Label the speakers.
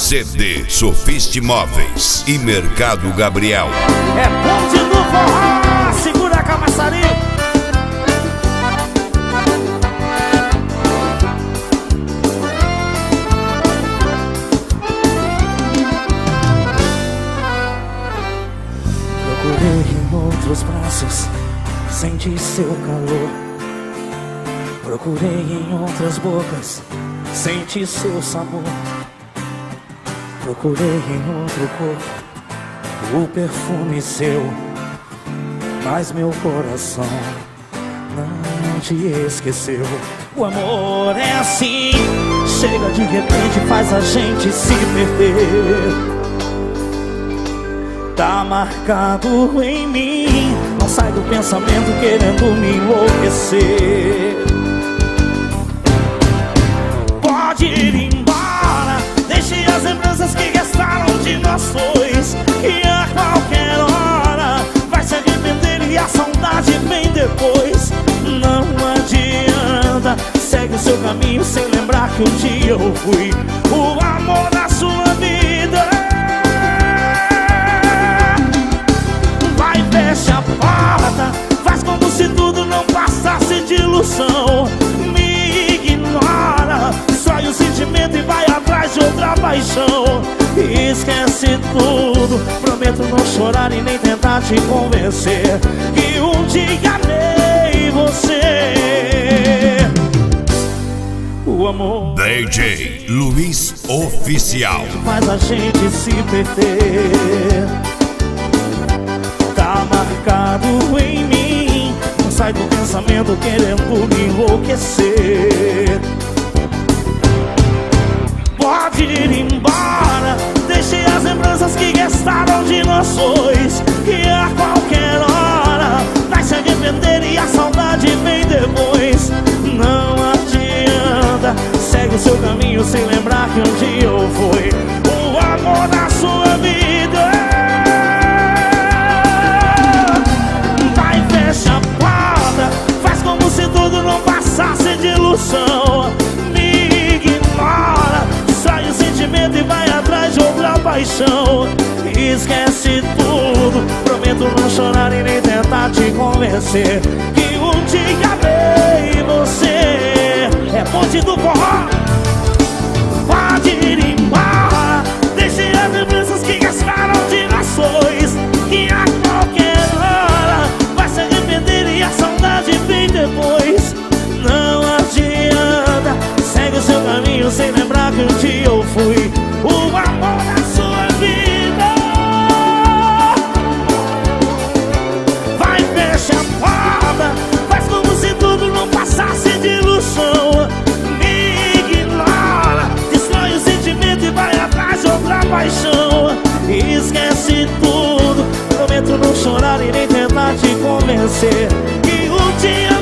Speaker 1: CD Sofiste Móveis e Mercado Gabriel.
Speaker 2: É ponte do forró, segura a camaçaria. Procurei em outros braços, senti seu calor. Procurei em outras bocas, senti seu sabor. Procurei em outro corpo o perfume seu, mas meu coração não te esqueceu. O amor é assim, chega de repente, faz a gente se perder. Tá marcado em mim, não sai do pensamento querendo me enlouquecer. Pode ir embora, deixe as lembranças que restaram de nós dois, e a qualquer hora vai se arrepender e a saudade vem depois. Não adianta, segue o seu caminho sem lembrar que um dia eu fui o amor da sua vida. Vai, fecha a porta, faz como se tudo não passasse de ilusão. Me ignora, sai o sentimento e vai atrás de outra paixão. Esquece tudo, prometo não chorar e nem tentar te convencer que um dia amei você. O amor
Speaker 1: DJ Luiz Oficial
Speaker 2: faz a gente se perder. Tá marcado em mim, não sai do pensamento querendo me enlouquecer. Pode ir embora, deixe as lembranças que restaram de nós dois, que a qualquer hora vai se arrepender e a saudade vem depois. Não adianta, segue o seu caminho sem lembrar que um dia eu fui o amor da sua vida. Vai, fecha a porta, faz como se tudo não passasse de ilusão. Me ignora, sai o sentimento e vai atrás de outra paixão. Esquece tudo, prometo não chorar e nem tentar te convencer que um dia amei você. É ponte do forró. Pode ir embora, deixe as lembranças que restaram de nós dois, que a qualquer hora vai se arrepender e a saudade vem depois. Não adianta, segue o seu caminho sem lembrar que um dia eu fui o amor da sua vida. Vai, fecha a porta, faz como se tudo não passasse de ilusão. Me ignora, destrói o sentimento e vai atrás de outra paixão. Esquece tudo, prometo não chorar e nem tentar te convencer que um dia